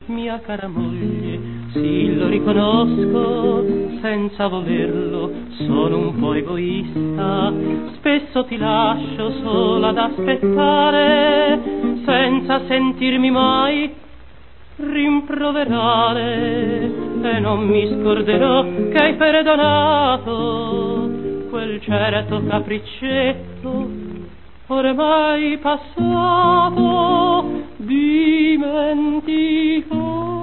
mia cara moglie, sì lo riconosco senza volerlo, sono un po' egoista, spesso ti lascio sola ad aspettare, senza sentirmi mai rimproverare, e non mi scorderò che hai perdonato quel certo capriccetto ormai passato, dimenticato.